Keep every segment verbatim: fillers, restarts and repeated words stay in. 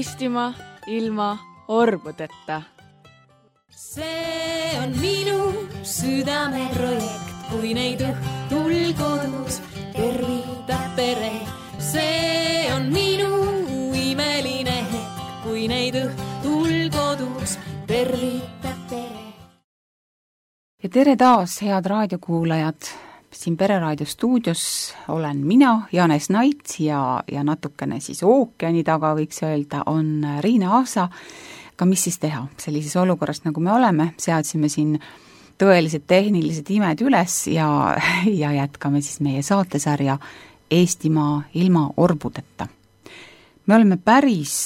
Eestimaa ilma orbudeta. See on minu südame projekt, kui neid õhtul kodus tervitab pere. See on minu imeline hetk, kui neid õhtul kodus tervitab pere. Ja tere taas, head raadiokuulajad! Siin Pereraadio stuudios olen mina, Janes Naits ja, ja natukene siis ookeani taga võiks öelda, on Riina Aasa. Aga mis siis teha? Sellises olukorras, nagu me oleme, seadsime siin tõelised tehnilised imed üles ja, ja jätkame siis meie saatesarja Eestimaa ilma orbudeta. Me oleme päris...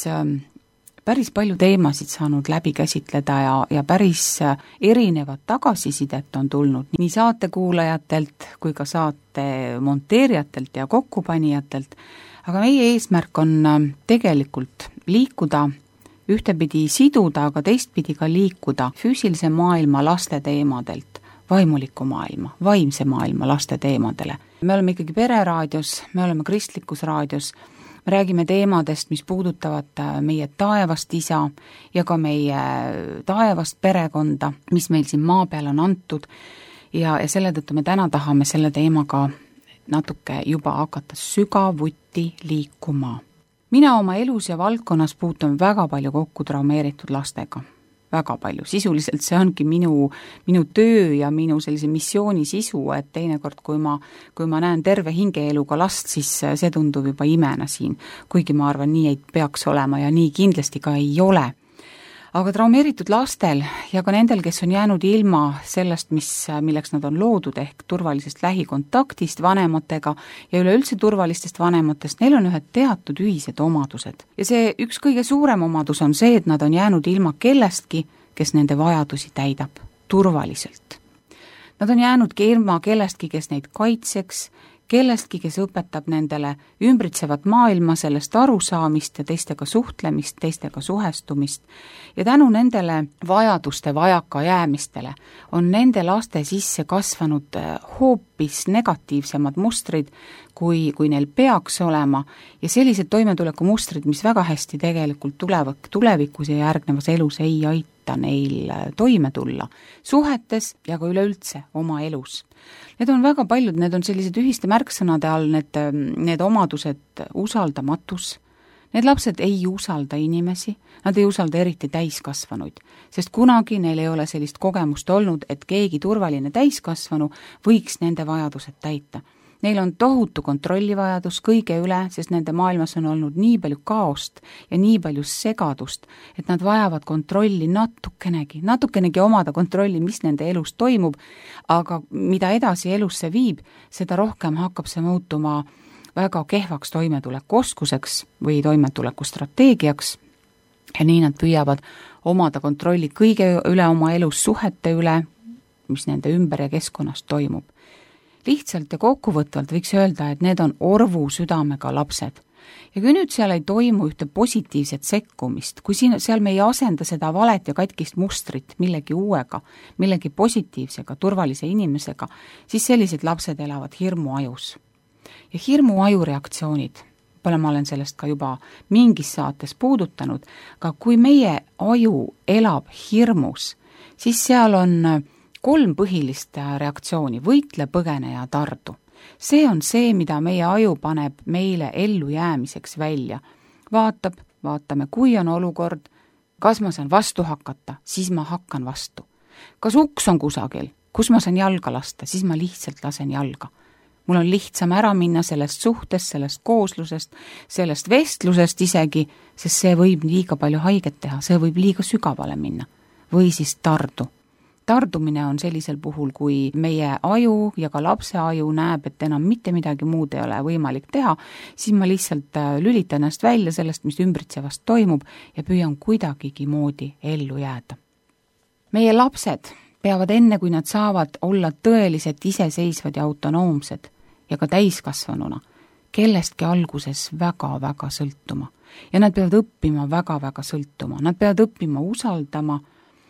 päris palju teemasid saanud läbi käsitleda ja, ja päris erinevat tagasisidet on tulnud nii saatekuulajatelt kui ka saate monteerijatelt ja kokkupanijatelt, aga meie eesmärk on tegelikult liikuda, ühtepidi siduda, aga teistpidi ka liikuda füüsilise maailma laste teemadelt, vaimuliku maailma, vaimse maailma laste teemadele. Me oleme ikkagi Pereraadios, me oleme kristlikus raadios, me räägime teemadest, mis puudutavad meie taevast isa ja ka meie taevast perekonda, mis meil siin maa peal on antud ja, ja selle tõttu me täna tahame selle teemaga natuke juba hakata sügavuti liikuma. Mina oma elus ja valdkonnas puutun väga palju kokku traumeeritud lastega. Väga palju. Sisuliselt see ongi minu, minu töö ja minu sellise missiooni sisu, et teinekord, kui ma, kui ma näen terve hingeeluga last, siis see tundub juba imena siin, kuigi ma arvan, nii ei peaks olema ja nii kindlasti ka ei ole. Aga traumeeritud lastel ja ka nendel, kes on jäänud ilma sellest, mis, milleks nad on loodud, ehk turvalisest lähikontaktist vanematega ja üleüldse turvalistest vanematest, neil on ühed teatud ühised omadused. Ja see üks kõige suurem omadus on see, et nad on jäänud ilma kellestki, kes nende vajadusi täidab turvaliselt. Nad on jäänud ilma kellestki, kes neid kaitseks, kellestki, kes õpetab nendele ümbritsevat maailma, sellest arusaamist ja teistega suhtlemist, teistega suhestumist. Ja tänu nendele vajaduste vajaka jäämistele on nende laste sisse kasvanud hoopis negatiivsemad mustrid, kui, kui neil peaks olema. Ja sellised toimetuleku mustrid, mis väga hästi tegelikult tulevad tulevikus ja järgnevas elus ei aita neil toime tulla suhetes ja ka üleüldse oma elus. Need on väga paljud, need on sellised ühiste märksõnade all, need, need omadused usaldamatus. Need lapsed ei usalda inimesi, nad ei usalda eriti täiskasvanuid, sest kunagi neil ei ole sellist kogemust olnud, et keegi turvaline täiskasvanu võiks nende vajadused täita. Neil on tohutu kontrollivajadus kõige üle, sest nende maailmas on olnud nii palju kaost ja nii palju segadust, et nad vajavad kontrolli natukenegi, natukenegi omada kontrolli, mis nende elus toimub, aga mida edasi elusse viib, seda rohkem hakkab see muutuma väga kehvaks toimetuleku oskuseks või toimetuleku strateegiaks ja nii nad püüavad omada kontrolli kõige üle oma elus suhete üle, mis nende ümber ja keskkonnas toimub. Lihtsalt ja kokkuvõtvalt võiks öelda, et need on orvu südamega lapsed. Ja kui nüüd seal ei toimu ühte positiivset sekkumist, kui siin, seal me ei asenda seda valet ja katkist mustrit millegi uuega, millegi positiivsega, turvalise inimesega, siis sellised lapsed elavad hirmu ajus. Ja hirmu aju reaktsioonid, pole ma olen sellest ka juba mingis saates puudutanud, aga kui meie aju elab hirmus, siis seal on kolm põhilist reaktsiooni, võitle, põgene ja tardu. See on see, mida meie aju paneb meile ellu jäämiseks välja. Vaatab, vaatame, kui on olukord, kas ma saan vastu hakata, siis ma hakkan vastu. Kas uks on kusagil, kus ma saan jalga lasta, siis ma lihtsalt lasen jalga. Mul on lihtsam ära minna sellest suhtest, sellest kooslusest, sellest vestlusest isegi, sest see võib liiga palju haiget teha, see võib liiga sügavale minna. Või siis tardu. Tardumine on sellisel puhul, kui meie aju ja ka lapse aju näeb, et enam mitte midagi muud ei ole võimalik teha, siis ma lihtsalt lülitan ennast välja sellest, mis ümbritsevast toimub ja püüan kuidagigi moodi ellu jääda. Meie lapsed peavad enne, kui nad saavad olla tõeliselt iseseisvad ja autonoomsed ja ka täiskasvanuna, kellestki alguses väga-väga sõltuma. Ja nad peavad õppima väga-väga sõltuma. Nad peavad õppima usaldama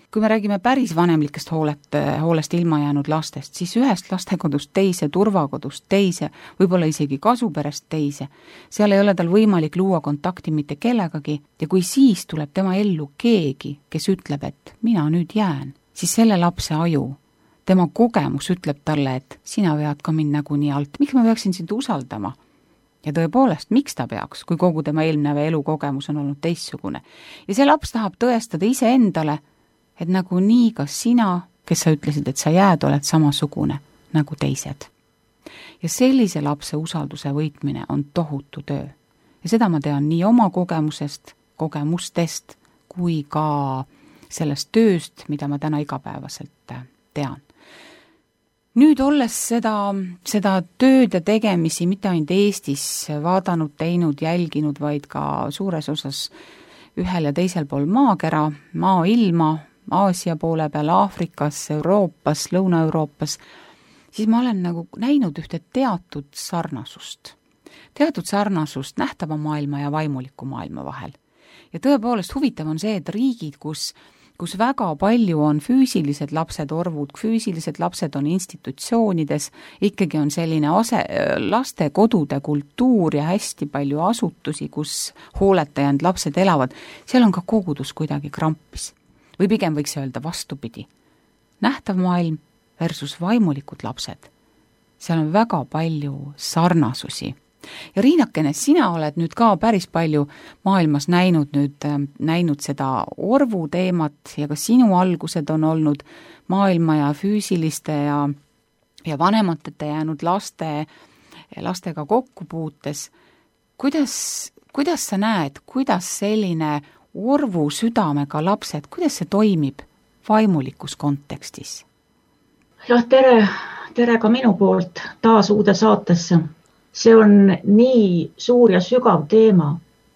kui me räägime päris vanemlikest hoolet, hoolest ilma jäänud lastest, siis ühest lastekodust teise, turvakodust teise, võib-olla isegi kasuperest teise, seal ei ole tal võimalik luua kontakti mitte kellegagi ja kui siis tuleb tema ellu keegi, kes ütleb, et mina nüüd jään, siis selle lapse aju, tema kogemus ütleb talle, et sina vead ka mind nagunii alt, miks ma peaksin sind usaldama? Ja tõepoolest, miks ta peaks, kui kogu tema eelneva elukogemus on olnud teistsugune? Ja see laps tahab tõestada ise endale, et nagu nii ka sina, kes sa ütlesid, et sa jääd, oled samasugune nagu teised. Ja sellise lapse usalduse võitmine on tohutu töö. Ja seda ma tean nii oma kogemusest, kogemustest, kui ka sellest tööst, mida ma täna igapäevaselt tean. Nüüd olles seda, seda tööd ja tegemisi mitte ainult Eestis vaadanud, teinud, jälginud, vaid ka suures osas ühel ja teisel pool maakera, maailma, Aasia poole peal, Aafrikas, Euroopas, Lõuna-Euroopas, siis ma olen nagu näinud ühte teatud sarnasust. Teatud sarnasust nähtava maailma ja vaimuliku maailma vahel. Ja tõepoolest huvitav on see, et riigid, kus kus väga palju on füüsilised lapsed orvud, füüsilised lapsed on institutsioonides, ikkagi on selline ase, lastekodude kultuur ja hästi palju asutusi, kus hooleta jäänud lapsed elavad, seal on ka kogudus kuidagi krampis. Või pigem võiks öelda vastupidi. Nähtav maailm versus vaimulikud lapsed. Seal on väga palju sarnasusi. Ja Riinakene, sina oled nüüd ka päris palju maailmas näinud, nüüd, näinud seda orvu teemat ja ka sinu algused on olnud maailma ja füüsiliste ja, ja vanemateta jäänud laste, lastega kokkupuutes. Kuidas, kuidas sa näed, kuidas selline orvu südamega lapsed, kuidas see toimib vaimulikus kontekstis? Jah, tere, tere ka minu poolt taas uude saatesse. See on nii suur ja sügav teema,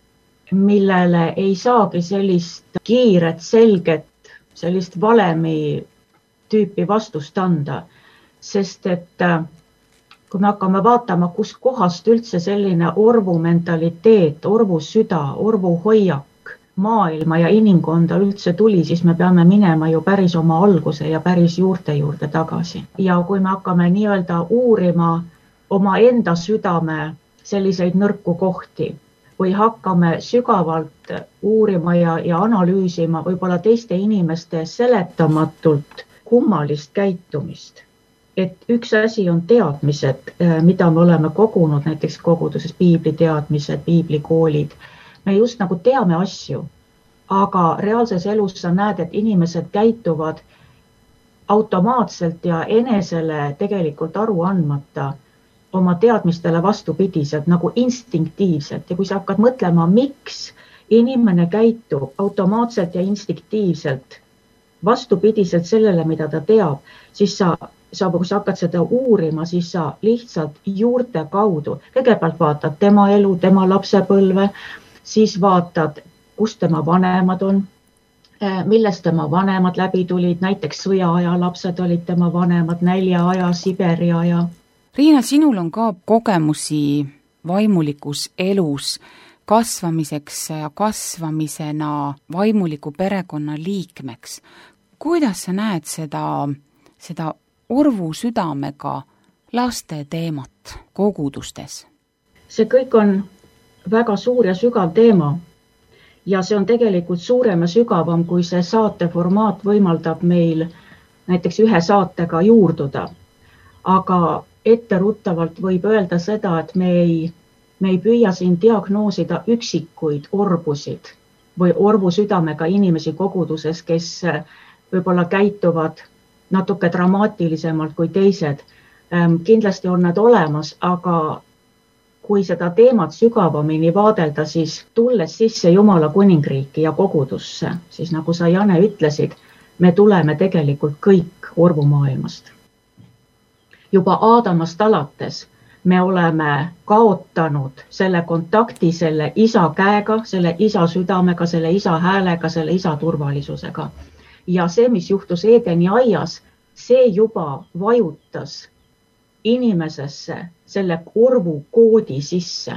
millele ei saagi sellist kiiret, selget, sellist valemi tüüpi vastust anda. Sest et kui me hakkame vaatama, kus kohast üldse selline orvu mentaliteet, orvu süda, orvu hoiak maailma ja inimkonda üldse tuli, siis me peame minema ju päris oma alguse ja päris juurte juurde tagasi. Ja kui me hakkame nii-öelda uurima oma enda südame selliseid nõrku kohti või hakkame sügavalt uurima ja, ja analüüsima võib-olla teiste inimeste seletamatult kummalist käitumist. Et üks asi on teadmised, mida me oleme kogunud, näiteks koguduses piibliteadmised, piiblikoolid. Me just nagu teame asju, aga reaalses elus sa näed, et inimesed käituvad automaatselt ja enesele tegelikult aru andmata oma teadmistele vastupidiselt, nagu instinktiivselt. Ja kui sa hakkad mõtlema, miks inimene käitub automaatselt ja instinktiivselt vastupidiselt sellele, mida ta teab, siis sa, sa, kui sa hakkad seda uurima, siis sa lihtsalt juurte kaudu. Kõigepealt vaatad tema elu, tema lapsepõlve, siis vaatad, kus tema vanemad on, millest tema vanemad läbi tulid, näiteks sõjaaja lapsed olid tema vanemad, nälja-aja, Siberi aja. Riina, sinul on ka kogemusi vaimulikus elus kasvamiseks ja kasvamisena vaimuliku perekonna liikmeks. Kuidas sa näed seda, seda orvu südamega laste teemat kogudustes? See kõik on väga suur ja sügav teema ja see on tegelikult suurem ja sügavam, kui see saate formaat võimaldab meil näiteks ühe saatega juurduda. Aga etteruttavalt võib öelda seda, et me ei, me ei püüa siin diagnoosida üksikuid orbusid või orvu südamega inimesi koguduses, kes võib-olla käituvad natuke dramaatilisemalt kui teised. Kindlasti on nad olemas, aga kui seda teemat sügavamini vaadelda, siis tulles sisse Jumala kuningriiki ja kogudusse, siis nagu sa, Jane, ütlesid, me tuleme tegelikult kõik orvumaailmast. Juba Aadamast alates me oleme kaotanud selle kontakti selle isa käega, selle isa südamega, selle isa häälega, selle isa turvalisusega. Ja see, mis juhtus Eedeni aias, see juba vajutas inimesesse selle orvu koodi sisse.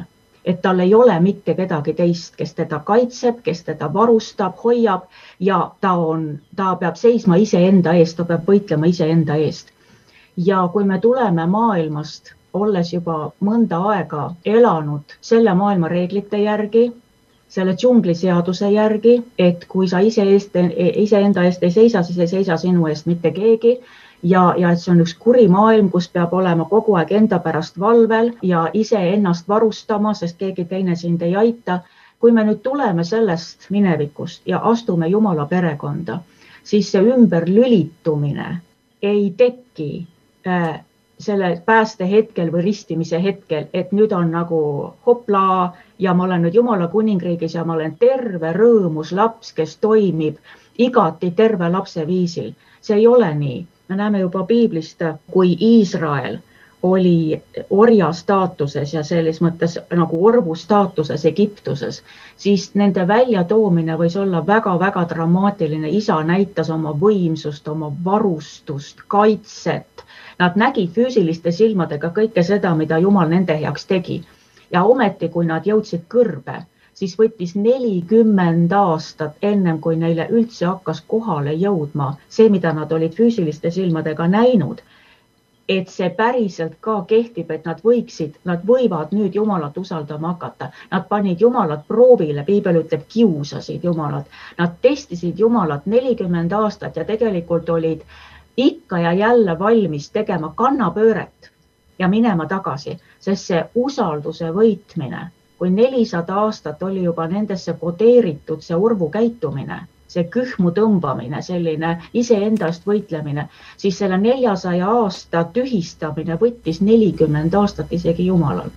et tal ei ole mitte kedagi teist, kes teda kaitseb, kes teda varustab, hoiab ja ta on, ta peab seisma iseenda eest, ta peab võitlema iseenda eest. Ja kui me tuleme maailmast, olles juba mõnda aega elanud selle maailma reeglite järgi, selle džungliseaduse järgi, et kui sa ise eest, iseenda eest ei seisa, siis ei seisa sinu eest mitte keegi ja, ja et see on üks kuri maailm, kus peab olema kogu aeg enda pärast valvel ja ise ennast varustama, sest keegi teine sind ei aita. Kui me nüüd tuleme sellest minevikust ja astume Jumala perekonda, siis see ümberlülitumine ei teki äh, selle pääste hetkel või ristimise hetkel, et nüüd on nagu hopla ja ma olen nüüd Jumala kuningriigis ja ma olen terve rõõmus laps, kes toimib igati terve lapse viisil. See ei ole nii. Me näeme juba piiblist, kui Iisrael oli orja staatuses ja selles mõttes nagu orvu staatuses Egiptuses, siis nende väljatoomine võis olla väga-väga dramaatiline. Isa näitas oma võimsust, oma varustust, kaitset. Nad nägid füüsiliste silmadega kõike seda, mida Jumal nende heaks tegi. Ja ometi, kui nad jõudsid kõrbe, siis võttis nelikümmend aastat ennem, kui neile üldse hakkas kohale jõudma see, mida nad olid füüsiliste silmadega näinud. Et see päriselt ka kehtib, et nad võiksid, nad võivad nüüd Jumalat usaldama hakata. Nad panid Jumalat proovile, piibel ütleb, kiusasid Jumalat. Nad testisid Jumalat nelikümmend aastat ja tegelikult olid ikka ja jälle valmis tegema kannapööret ja minema tagasi, sest see usalduse võitmine, kui nelisada aastat oli juba nendesse kodeeritud see orvu käitumine, see kühmu tõmbamine, selline iseendast võitlemine, siis selle neljasaja aasta tühistamine võttis nelikümmend aastat isegi Jumalal.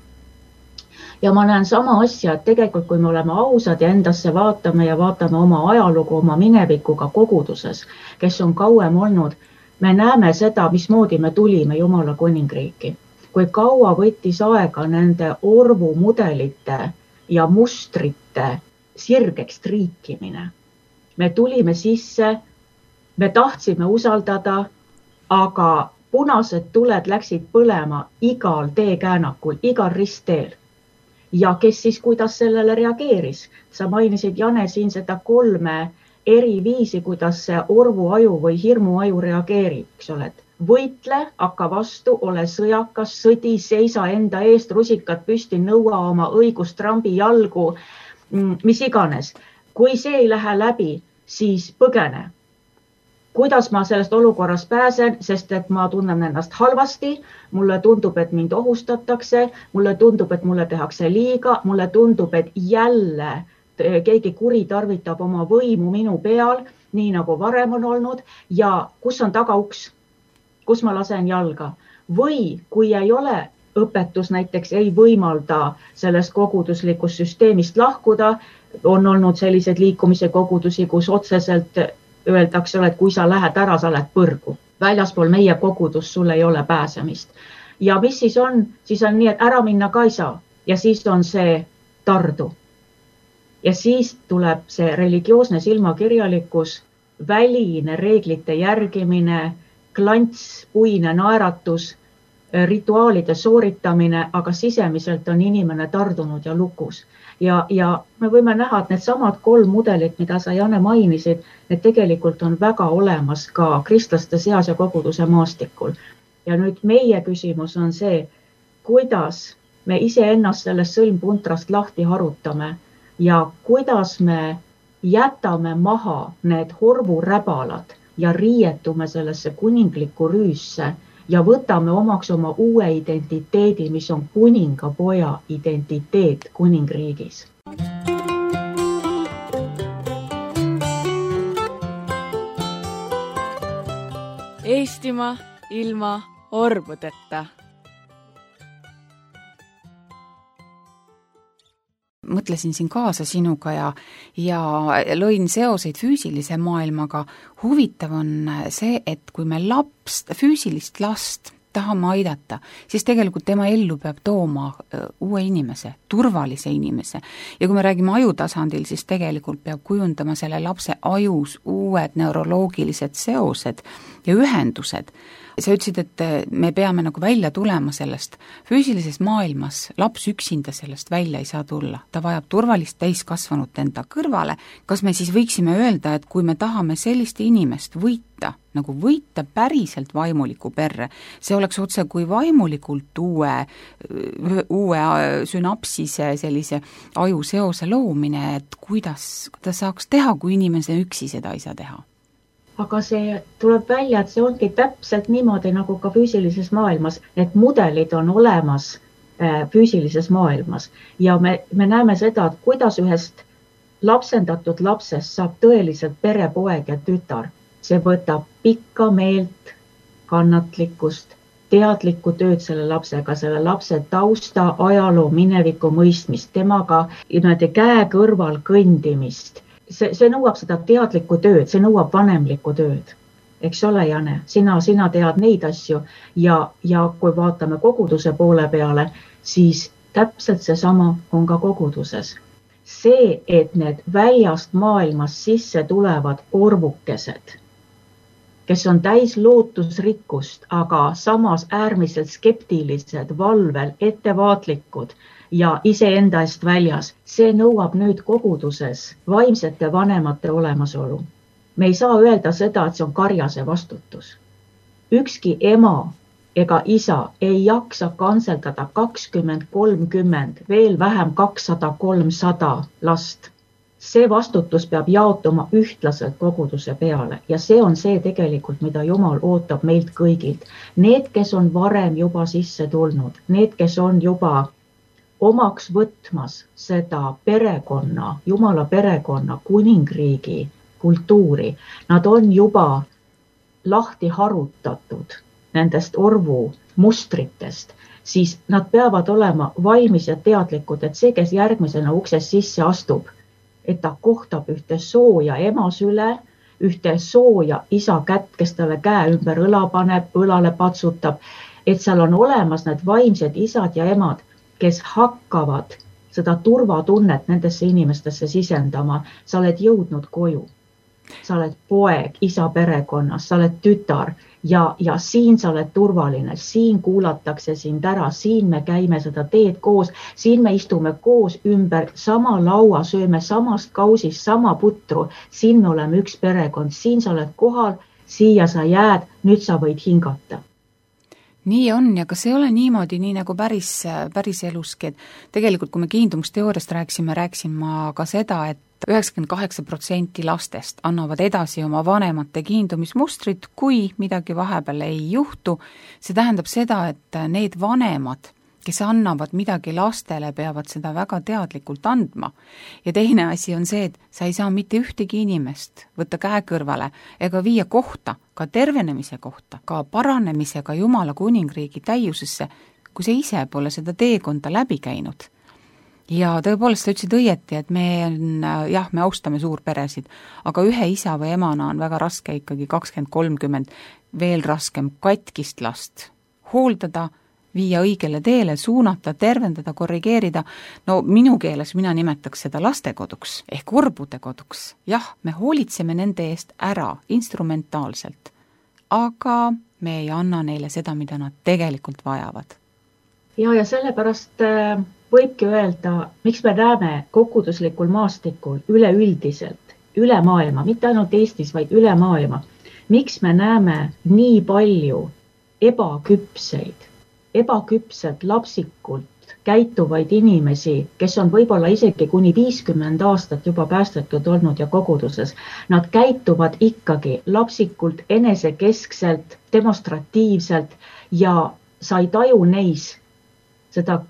Ja ma näen sama asja, et tegelikult kui me oleme ausad ja endasse vaatame ja vaatame oma ajalugu, oma minevikuga koguduses, kes on kauem olnud, me näeme seda, mismoodi me tulime Jumala kuningriiki. Kui kaua võttis aega nende orvu mudelite ja mustrite sirgeks triikimine. Me tulime sisse, me tahtsime usaldada, aga punased tuled läksid põlema igal teekäänakul, igal ristteel. Ja kes siis, kuidas sellele reageeris? Sa mainisid, Jane, siin seda kolme eri viisi, kuidas see orvu aju või hirmu aju reageerib, eks oled. Võitle, hakka vastu, ole sõjakas, sõdi, seisa enda eest, rusikad püsti, nõua oma õigust, trambi jalgu, mis iganes. Kui see ei lähe läbi, siis põgene. Kuidas ma sellest olukorrast pääsen, sest et ma tunnen ennast halvasti, mulle tundub, et mind ohustatakse, mulle tundub, et mulle tehakse liiga, mulle tundub, et jälle keegi kuri tarvitab oma võimu minu peal, nii nagu varem on olnud, ja kus on tagauks, kus ma lasen jalga. Või kui ei ole õpetus, näiteks ei võimalda sellest koguduslikust süsteemist lahkuda, on olnud sellised liikumise kogudusi, kus otseselt öeldakse, et kui sa lähed ära, sa lähed põrgu. Väljaspool meie kogudus sul ei ole pääsemist. Ja mis siis on? Siis on nii, et ära minna ka ei saa. Ja siis on see tardu. Ja siis tuleb see religioosne silmakirjalikkus, väline reeglite järgimine, klants, puine naeratus, rituaalide sooritamine, aga sisemiselt on inimene tardunud ja lukus. Ja, ja me võime näha, et need samad kolm mudelit, mida sa, Jane, mainisid, need tegelikult on väga olemas ka kristlaste seas ja koguduse maastikul. Ja nüüd meie küsimus on see, kuidas me iseennast sellest sõlmpuntrast lahti harutame ja kuidas me jätame maha need horvuräbalad ja riietume sellesse kuninglikku rüüsse ja võtame omaks oma uue identiteedi, mis on kuningapoja identiteet kuningriigis. Eestimaa ilma orbudeta. Mõtlesin siin kaasa sinuga ja, ja lõin seoseid füüsilise maailmaga. Huvitav on see, et kui me laps, füüsilist last tahame aidata, siis tegelikult tema ellu peab tooma uue inimese, turvalise inimese. Ja kui me räägime ajutasandil, siis tegelikult peab kujundama selle lapse ajus uued neuroloogilised seosed ja ühendused. Sa ütlesid, et me peame nagu välja tulema sellest. Füüsilises maailmas laps üksinda sellest välja ei saa tulla. Ta vajab turvalist täiskasvanut enda kõrvale. Kas me siis võiksime öelda, et kui me tahame sellist inimest võita, nagu võita päriselt vaimuliku perre, see oleks otse kui vaimulikult uue, uue sünapsise sellise ajuseose loomine, et kuidas ta saaks teha, kui inimene üksi seda ei saa teha? Aga see tuleb välja, et see ongi täpselt niimoodi nagu ka füüsilises maailmas. Need mudelid on olemas füüsilises maailmas ja me, me näeme seda, et kuidas ühest lapsendatud lapsest saab tõeliselt perepoeg ja tütar. See võtab pikka meelt, kannatlikkust, teadlikku tööd selle lapsega, selle lapse tausta, ajaloo, mineviku mõistmist, temaga käe kõrval kõndimist. See, see nõuab seda teadlikku tööd, see nõuab vanemlikku tööd. Eks ole, Jane, sina, sina tead neid asju ja, ja kui vaatame koguduse poole peale, siis täpselt seesama on ka koguduses. See, et need väljast maailmas sisse tulevad orvukesed, kes on täis lootusrikkust, aga samas äärmiselt skeptilised, valvel, ettevaatlikud ja iseenda eest väljas. See nõuab nüüd koguduses vaimsete vanemate olemasolu. Me ei saa öelda seda, et see on karjase vastutus. Ükski ema ega isa ei jaksa kantseldada kakskümmend kolmkümmend, veel vähem kakssada kolmsada last. See vastutus peab jaotuma ühtlaselt koguduse peale ja see on see tegelikult, mida Jumal ootab meilt kõigilt. Need, kes on varem juba sisse tulnud, need, kes on juba omaks võtmas seda perekonna, Jumala perekonna, kuningriigi kultuuri. Nad on juba lahti harutatud nendest orvu mustritest, siis nad peavad olema valmis ja teadlikud, et see, kes järgmisena ukses sisse astub, et ta kohtab ühte sooja ema süle, ühte sooja isa kätt, kes talle käe ümber õla paneb, õlale patsutab, et seal on olemas need vaimsed isad ja emad, kes hakkavad seda turvatunnet nendesse inimestesse sisendama. Sa oled jõudnud koju. Sa oled poeg, isa perekonnas, sa oled tütar ja, ja siin sa oled turvaline. Siin kuulatakse sind ära, siin me käime seda teed koos, siin me istume koos ümber sama laua, sööme samast kausist, sama putru. Siin me oleme üks perekond, siin sa oled kohal, siia sa jääd, nüüd sa võid hingata. Nii on ja kas ei ole niimoodi, nii nagu päris, päris eluski, et tegelikult kui me kiindumusteooriast rääksime, rääksin ma ka seda, et üheksakümmend kaheksa protsenti lastest annavad edasi oma vanemate kiindumismustrit, kui midagi vahepeal ei juhtu. See tähendab seda, et need vanemad, kes annavad midagi lastele, peavad seda väga teadlikult andma. Ja teine asi on see, et sa ei saa mitte ühtegi inimest võtta käe kõrvale ega viia kohta, ka tervenemise kohta, ka paranemisega Jumala kuningriigi täiusesse, kui sa ise pole seda teekonda läbi käinud. Ja tõepoolest sa ütlesid õieti, et me, jah, me austame suurperesid, aga ühe isa või emana on väga raske ikkagi kakskümmend kolmkümmend, veel raskem katkist last hooldada, viia õigele teele, suunata, tervendada, korrigeerida. No minu keeles mina nimetaks seda lastekoduks ehk orbude koduks. Jah, me hoolitseme nende eest ära instrumentaalselt, aga me ei anna neile seda, mida nad tegelikult vajavad. Ja, ja sellepärast võibki öelda, miks me näeme koguduslikul maastikul üleüldiselt, üle maailma, mitte ainult Eestis, vaid üle maailma. Miks me näeme nii palju ebaküpseid, ebaküpselt, lapsikult käituvaid inimesi, kes on võib-olla isegi kuni viiskümmend aastat juba päästetud olnud ja koguduses. Nad käituvad ikkagi lapsikult, enesekeskselt, demonstratiivselt ja sa ei taju neis seda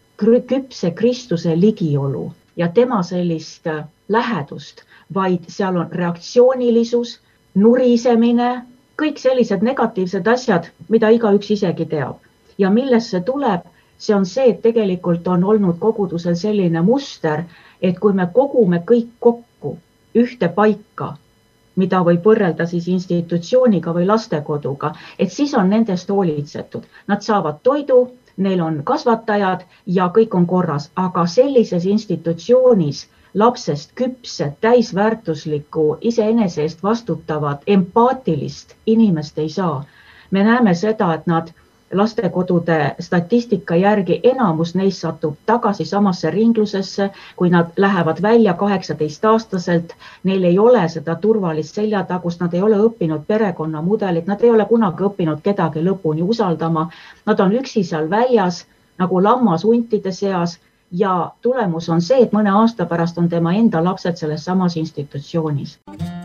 küpse Kristuse ligiolu ja tema sellist lähedust, vaid seal on reaktsioonilisus, nurisemine, kõik sellised negatiivsed asjad, mida igaüks isegi teab. Ja millest see tuleb, see on see, et tegelikult on olnud kogudusel selline muster, et kui me kogume kõik kokku ühte paika, mida võib võrrelda siis institutsiooniga või lastekoduga, et siis on nendest hoolitsetud. Nad saavad toidu, neil on kasvatajad ja kõik on korras, aga sellises institutsioonis lapsest küpset, täisväärtuslikku, iseenese eest vastutavat, empaatilist inimest ei saa. Me näeme seda, et nad lastekodude statistika järgi enamus neist satub tagasi samasse ringlusesse, kui nad lähevad välja kaheksateist aastaselt, neil ei ole seda turvalist seljatagust, nad ei ole õppinud perekonnamudelit, nad ei ole kunagi õppinud kedagi lõpuni usaldama, nad on üksi seal väljas nagu lammas huntide seas ja tulemus on see, et mõne aasta pärast on tema enda lapsed selles samas institutsioonis.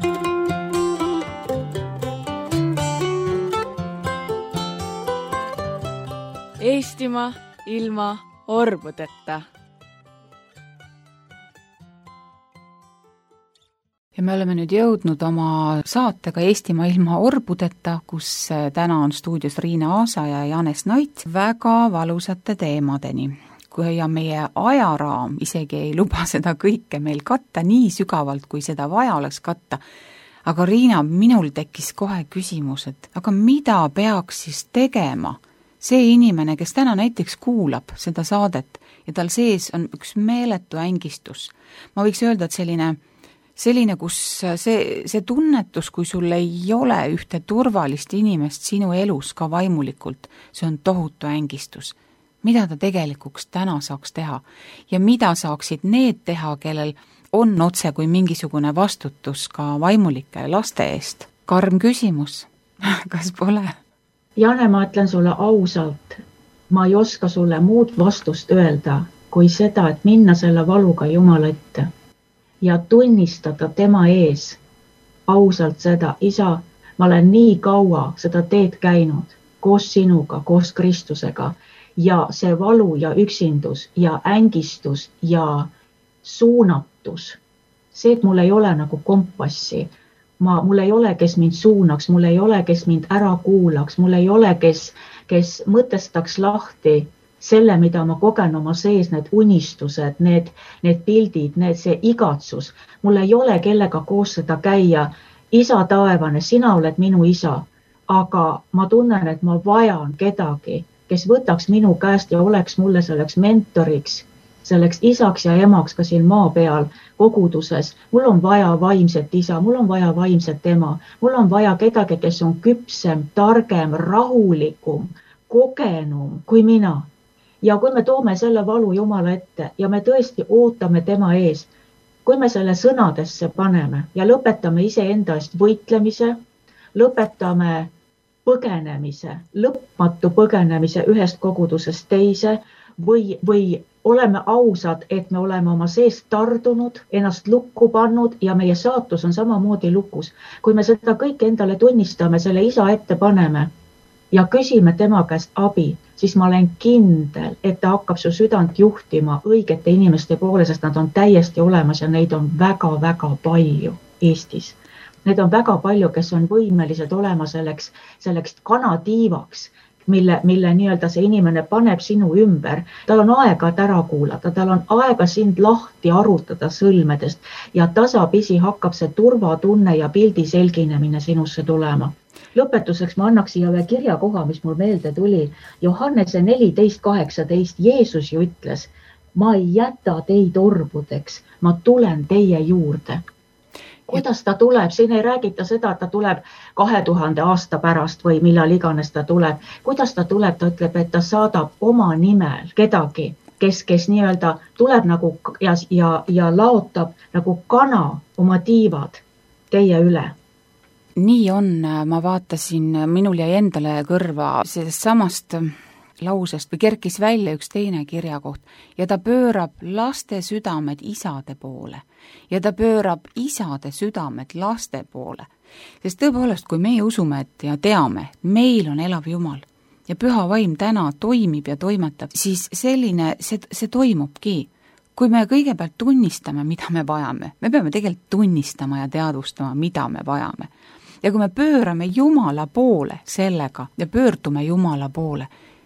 Eestimaa ilma orbudeta. Ja me oleme nüüd jõudnud oma saatega Eestimaa ilma orbudeta, kus täna on stuudios Riina Aasa ja Janes Nait väga valusate teemadeni. Kui ja meie ajaraam isegi ei luba seda kõike meil katta nii sügavalt, kui seda vaja oleks katta. Aga Riina, minul tekkis kohe küsimus, et aga mida peaks siis tegema see inimene, kes täna näiteks kuulab seda saadet ja tal sees on üks meeletu ängistus. Ma võiks öelda, et selline, selline kus see, see tunnetus, kui sul ei ole ühte turvalist inimest sinu elus ka vaimulikult, see on tohutu ängistus. Mida ta tegelikuks täna saaks teha ja mida saaksid need teha, kellel on otse kui mingisugune vastutus ka vaimulike laste eest? Karm küsimus, kas pole? Jane, ma ütlen sulle ausalt, ma ei oska sulle muud vastust öelda, kui seda, et minna selle valuga Jumala ette ja tunnistada tema ees ausalt seda, isa, ma olen nii kaua seda teed käinud koos sinuga, koos Kristusega ja see valu ja üksindus ja ängistus ja suunatus, see, et mul ei ole nagu kompassi, Ma, mul ei ole, kes mind suunaks, mul ei ole, kes mind ära kuulaks, mul ei ole, kes, kes mõtestaks lahti selle, mida ma kogen oma sees, need unistused, need, need pildid, need, see igatsus. Mul ei ole kellega koos seda käia. Isa taevane, sina oled minu isa, aga ma tunnen, et ma vajan kedagi, kes võtaks minu käest ja oleks mulle selleks mentoriks, selleks isaks ja emaks ka siin maa peal koguduses. Mul on vaja vaimset isa, mul on vaja vaimset ema, mul on vaja kedagi, kes on küpsem, targem, rahulikum, kogenum kui mina. Ja kui me toome selle valu Jumala ette ja me tõesti ootame tema ees, kui me selle sõnadesse paneme ja lõpetame iseenda eest võitlemise, lõpetame põgenemise, lõpmatu põgenemise ühest kogudusest teise või, või oleme ausad, et me oleme oma sees tardunud, ennast lukku pannud ja meie saatus on samamoodi lukus. Kui me seda kõik endale tunnistame, selle isa ette paneme ja küsime tema käest abi, siis ma olen kindel, et ta hakkab su südant juhtima õigete inimeste poole, sest nad on täiesti olemas ja neid on väga-väga palju Eestis. Need on väga palju, kes on võimelised olema selleks, selleks kanatiivaks, mille, mille nii-öelda see inimene paneb sinu ümber. Tal on aega ära kuulata, tal on aega sind lahti arutada sõlmedest ja tasapisi hakkab see turvatunne ja pildi selginemine sinusse tulema. Lõpetuseks ma annaks siia ühe kirjakoha, mis mul meelde tuli. Johannese neliteist kaheksateist Jeesus ju ütles, ma ei jäta teid orbudeks, ma tulen teie juurde. Kuidas ta tuleb? Siin ei räägita seda, et ta tuleb kahe tuhande aasta pärast või millal iganes ta tuleb. Kuidas ta tuleb? Ta ütleb, et ta saadab oma nimel kedagi, kes, kes nii-öelda tuleb nagu ja, ja, ja laotab nagu kana oma tiivad teie üle. Nii on, ma vaatasin, minul jäi endale kõrva sellest samast lausest või kerkis välja üks teine kirjakoht ja ta pöörab laste südamed isade poole ja ta pöörab isade südamed laste poole. Sest tõepoolest, kui meie usume et ja teame, et meil on elav Jumal ja püha vaim täna toimib ja toimetab, siis selline, see, see toimubki. Kui me kõigepealt tunnistame, mida me vajame, me peame tegelikult tunnistama ja teadvustama, mida me vajame. Ja kui me pöörame Jumala poole sellega ja pöördume Jumala poole,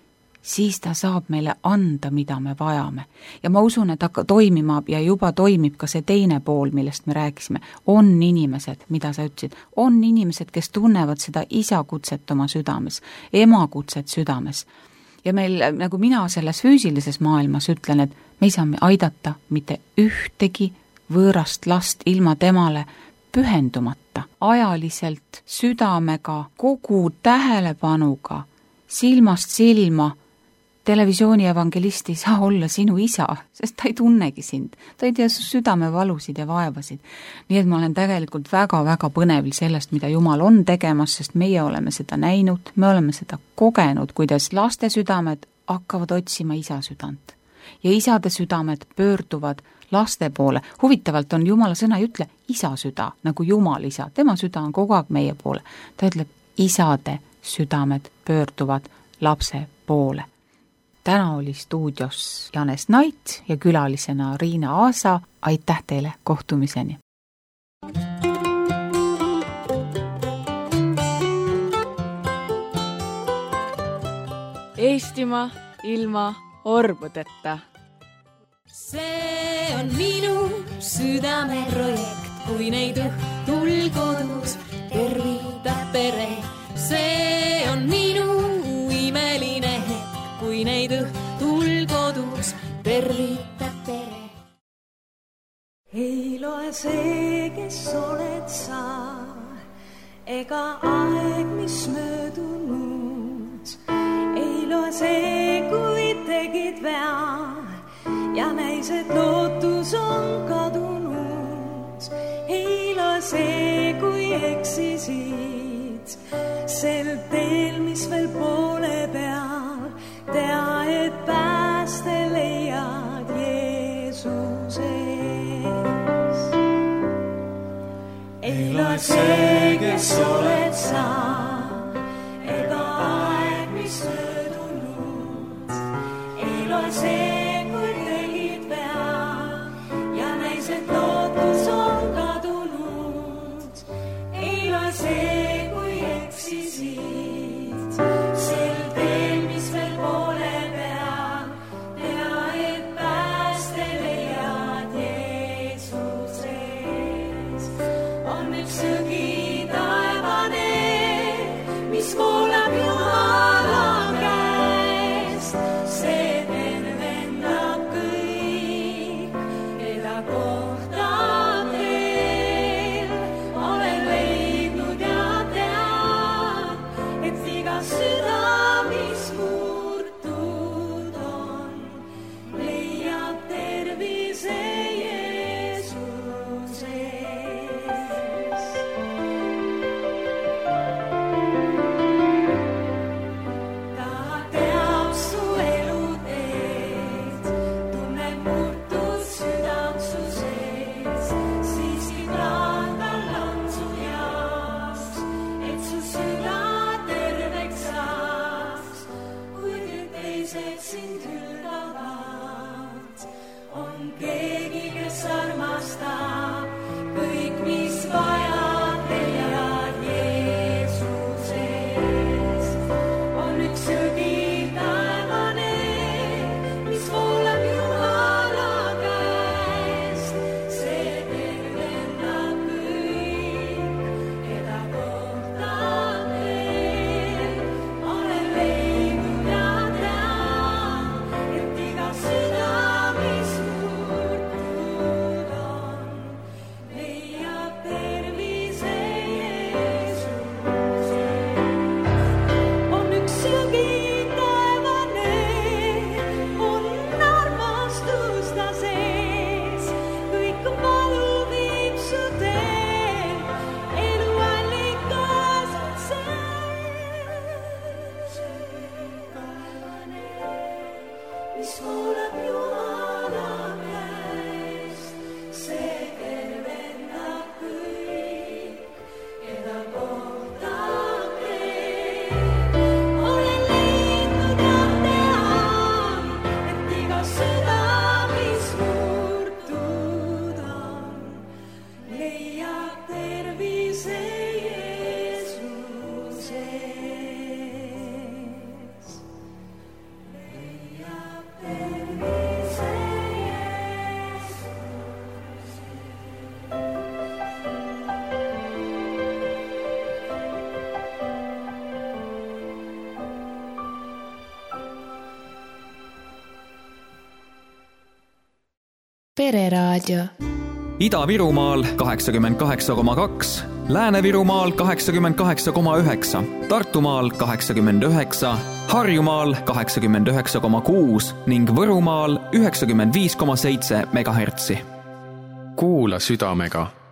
siis ta saab meile anda, mida me vajame. Ja ma usun, et hakka toimima ja juba toimib ka see teine pool, millest me rääkisime. On inimesed, mida sa ütlesid, on inimesed, kes tunnevad seda isa kutset oma südames, ema kutset südames. Ja meil, nagu mina selles füüsilises maailmas ütlen, et me ei saa aidata mitte ühtegi võõrast last ilma temale pühendumata, ajaliselt, südamega, kogu tähelepanuga, silmast silma. Televisiooni evangelist ei saa olla sinu isa, sest ta ei tunnegi sind. Ta ei tea su südamevalusid ja vaevasid. Nii et ma olen tegelikult väga-väga põnevil sellest, mida Jumal on tegemas, sest meie oleme seda näinud, me oleme seda kogenud, kuidas laste südamed hakkavad otsima isa südant. Ja isade südamed pöörduvad laste poole. Huvitavalt on Jumala sõna ei ütle isa süda, nagu Jumal isa. Tema süda on kogu aeg meie poole. Ta ütleb, isade südamed pöörduvad lapse poole. Täna oli stuudios Janes Nait ja külalisena Riina Aasa. Aitäh teile, kohtumiseni! Eestimaa ilma orbudeta. See on minu südameprojekt, kui neid õhtul kodus tervitab pere. See on minu imeline hetk, kui neid õhtul kodus tervitab pere. Ei loe see, kes oled sa, ega aeg, mis möödunud. Ei loe see, kui tegid vea ja näis, et lootus on kadunud. Ei loe see, kui eksisid sel teel, mis veel poole peal. Tea, et pääste leiad Jeesuses. Ei loe see, kes oled sa, ega aeg, mis möödunud. Ei loe see, see, kui eksisid sel teel, mis veel poole peal. Tea, et pääste leiad Jeesuses. On üks sõgi taevane, mis voolab Jumala käest. See tervendab kõik, keda kohtab teel. Olen leidnud süda, mis murtud on, leiab tervise Jeesuses. Ta teab su eluteed, tunneb murtud südamsu sees, siiski praadal on su jaoks, et su süda sind hülgavad. On keegi, kes armastab kõik, mis vajad, leiad Jeesuses. On üks sõgi taevane, mis voolab Jumala käest. See tervendab kõik, keda kohtab veel. Olen leidnud ja süda, mis murtud on, leiab tervise Jeesuses. On üks sõgi taevane, on armastus ta sees, kõik valu viib su teel, eluallikas on see. Taevane, mis voolab Jumala käest, see tervendab kõik, keda kohtab veel. Olen leidnud ja tean, et iga süda, mis murtud on, leiab tervise Jeesuses. Pereraadio. Ida-Virumaal kaheksakümmend kaheksa koma kaks, Lääne-Virumaal kaheksakümmend kaheksa koma üheksa, Tartumaal kaheksakümmend üheksa, Harjumaal kaheksakümmend üheksa koma kuus ning Võrumaal üheksakümmend viis koma seitse megahertsi. Kuula südamega